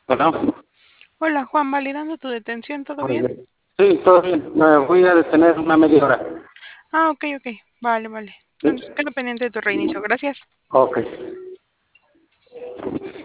Bueno, Hola Juan, validando tu detención, ¿todo bien? oye, sí, todo bien. Me voy a detener una media hora. Ah, ok, ok. Vale, vale. ¿Sí? Entonces quedo pendiente de tu reinicio. Gracias. Ok.